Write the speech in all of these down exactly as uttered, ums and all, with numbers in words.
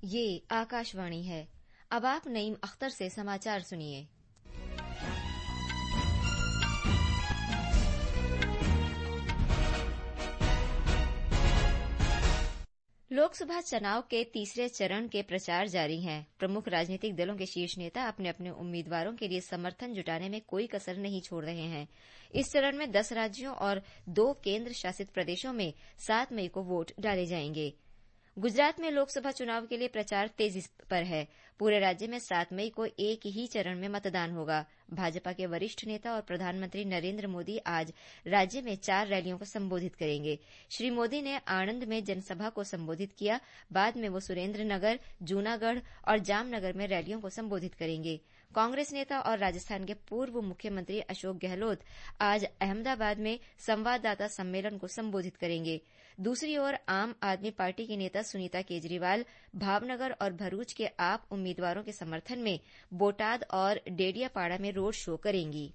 ये आकाशवाणी है। अब आप नईम अख्तर से समाचार सुनिए। लोकसभा चुनाव के तीसरे चरण के प्रचार जारी है। प्रमुख राजनीतिक दलों के शीर्ष नेता अपने अपने उम्मीदवारों के लिए समर्थन जुटाने में कोई कसर नहीं छोड़ रहे हैं। इस चरण में दस राज्यों और दो केंद्र शासित प्रदेशों में सात मई को वोट डाले जाएंगे। गुजरात में लोकसभा चुनाव के लिए प्रचार तेजी पर है। पूरे राज्य में सात मई को एक ही चरण में मतदान होगा। भाजपा के वरिष्ठ नेता और प्रधानमंत्री नरेंद्र मोदी आज राज्य में चार रैलियों को संबोधित करेंगे। श्री मोदी ने आणंद में जनसभा को संबोधित किया। बाद में वो सुरेंद्रनगर, जूनागढ़ और जामनगर में रैलियों को संबोधित करेंगे। कांग्रेस नेता और राजस्थान के पूर्व मुख्यमंत्री अशोक गहलोत आज अहमदाबाद में संवाददाता सम्मेलन को संबोधित करेंगे। दूसरी ओर आम आदमी पार्टी की नेता सुनीता केजरीवाल भावनगर और भरूच के आप उम्मीदवारों के समर्थन में बोटाद और डेडियापाड़ा में रोड शो करेंगी।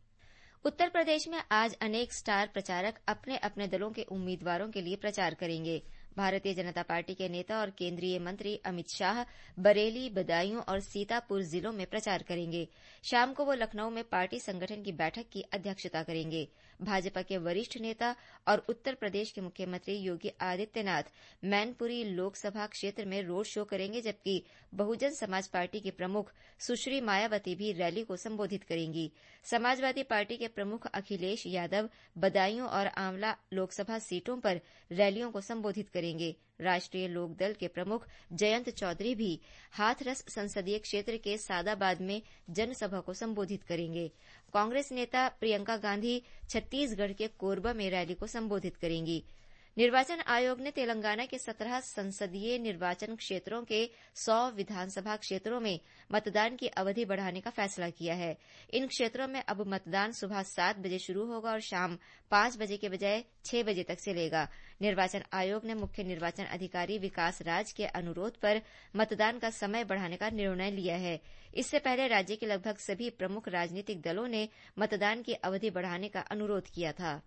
उत्तर प्रदेश में आज अनेक स्टार प्रचारक अपने अपने दलों के उम्मीदवारों के लिए प्रचार करेंगे। भारतीय जनता पार्टी के नेता और केंद्रीय मंत्री अमित शाह बरेली, बदायूं और सीतापुर जिलों में प्रचार करेंगे। शाम को वो लखनऊ में पार्टी संगठन की बैठक की अध्यक्षता करेंगे। भाजपा के वरिष्ठ नेता और उत्तर प्रदेश के मुख्यमंत्री योगी आदित्यनाथ मैनपुरी लोकसभा क्षेत्र में रोड शो करेंगे, जबकि बहुजन समाज पार्टी की प्रमुख सुश्री मायावती भी रैली को संबोधित करेंगी। समाजवादी पार्टी के प्रमुख अखिलेश यादव बदायूं और आंवला लोकसभा सीटों पर रैलियों को संबोधित करेंगे। राष्ट्रीय लोकदल के प्रमुख जयंत चौधरी भी हाथरस संसदीय क्षेत्र के सादाबाद में जनसभा को संबोधित करेंगे। कांग्रेस नेता प्रियंका गांधी छत्तीसगढ़ के कोरबा में रैली को संबोधित करेंगी। निर्वाचन आयोग ने तेलंगाना के सत्रह संसदीय निर्वाचन क्षेत्रों के सौ विधानसभा क्षेत्रों में मतदान की अवधि बढ़ाने का फैसला किया है। इन क्षेत्रों में अब मतदान सुबह सात बजे शुरू होगा और शाम पांच बजे के बजाय छह बजे तक चलेगा। निर्वाचन आयोग ने मुख्य निर्वाचन अधिकारी विकास राज के अनुरोध पर मतदान का समय बढ़ाने का निर्णय लिया है। इससे पहले राज्य के लगभग सभी प्रमुख राजनीतिक दलों ने मतदान की अवधि बढ़ाने का अनुरोध किया था।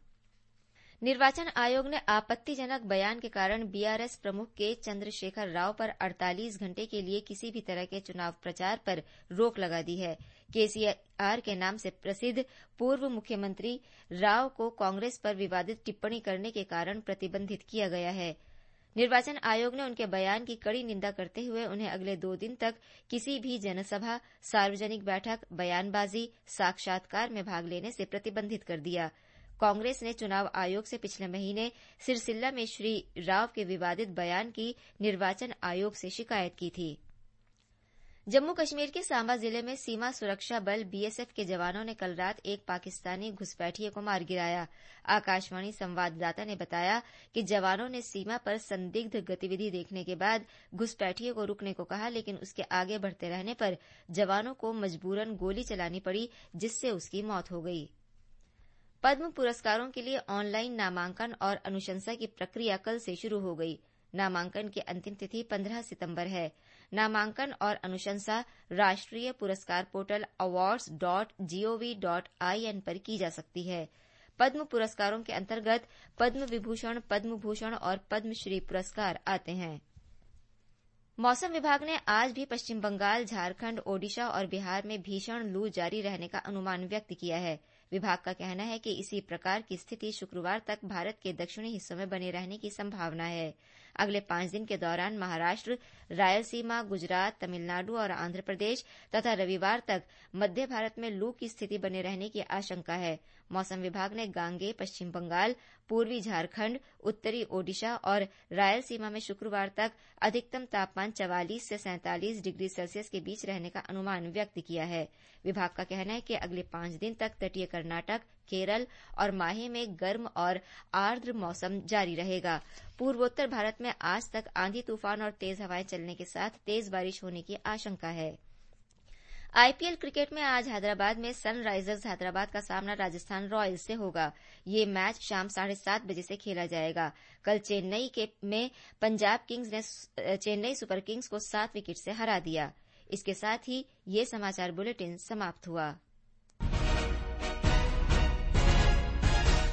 निर्वाचन आयोग ने आपत्तिजनक बयान के कारण बीआरएस प्रमुख के चंद्रशेखर राव पर अड़तालीस घंटे के लिए किसी भी तरह के चुनाव प्रचार पर रोक लगा दी है। केसीआर के नाम से प्रसिद्ध पूर्व मुख्यमंत्री राव को कांग्रेस पर विवादित टिप्पणी करने के कारण प्रतिबंधित किया गया है। निर्वाचन आयोग ने उनके बयान की कड़ी निंदा करते हुए उन्हें अगले दो दिन तक किसी भी जनसभा, सार्वजनिक बैठक, बयानबाजी, साक्षात्कार में भाग लेने से प्रतिबंधित कर दिया। कांग्रेस ने चुनाव आयोग से पिछले महीने सिरसिल्ला में श्री राव के विवादित बयान की निर्वाचन आयोग से शिकायत की थी। जम्मू कश्मीर के सांबा जिले में सीमा सुरक्षा बल बीएसएफ के जवानों ने कल रात एक पाकिस्तानी घुसपैठिए को मार गिराया। आकाशवाणी संवाददाता ने बताया कि जवानों ने सीमा पर संदिग्ध गतिविधि देखने के बाद घुसपैठिए को रुकने को कहा, लेकिन उसके आगे बढ़ते रहने पर जवानों को मजबूरन गोली चलानी पड़ी, जिससे उसकी मौत हो गई। पद्म पुरस्कारों के लिए ऑनलाइन नामांकन और अनुशंसा की प्रक्रिया कल से शुरू हो गई। नामांकन की अंतिम तिथि पंद्रह सितंबर है। नामांकन और अनुशंसा राष्ट्रीय पुरस्कार portal awards dot G O V dot I N पर की जा सकती है। पद्म पुरस्कारों के अंतर्गत पद्म विभूषण, पद्म भूषण और पद्मश्री पुरस्कार आते हैं। मौसम विभाग ने आज भी पश्चिम बंगाल, झारखंड, ओडिशा और बिहार में भीषण लू जारी रहने का अनुमान व्यक्त किया है। विभाग का कहना है कि इसी प्रकार की स्थिति शुक्रवार तक भारत के दक्षिणी हिस्सों में बने रहने की संभावना है। अगले पांच दिन के दौरान महाराष्ट्र, रायलसीमा, गुजरात, तमिलनाडु और आंध्र प्रदेश तथा रविवार तक मध्य भारत में लू की स्थिति बने रहने की आशंका है। मौसम विभाग ने गांगे, पश्चिम बंगाल, पूर्वी झारखंड, उत्तरी ओडिशा और रायलसीमा में शुक्रवार तक अधिकतम तापमान चवालीस से सैंतालीस डिग्री सेल्सियस के बीच रहने का अनुमान व्यक्त किया है। विभाग का कहना है कि अगले पांच दिन तक तटीय कर्नाटक, केरल और माहे में गर्म और आर्द्र मौसम जारी रहेगा। पूर्वोत्तर भारत में आज तक आंधी तूफान और तेज हवाएं चलने के साथ तेज बारिश होने की आशंका है। आईपीएल क्रिकेट में आज हैदराबाद में सनराइजर्स हैदराबाद का सामना राजस्थान रॉयल्स से होगा। ये मैच शाम साढ़े सात बजे से खेला जाएगा। कल चेन्नई के में पंजाब किंग्स ने चेन्नई सुपर किंग्स को सात विकेट से हरा दिया। इसके साथ ही ये समाचार बुलेटिन समाप्त हुआ।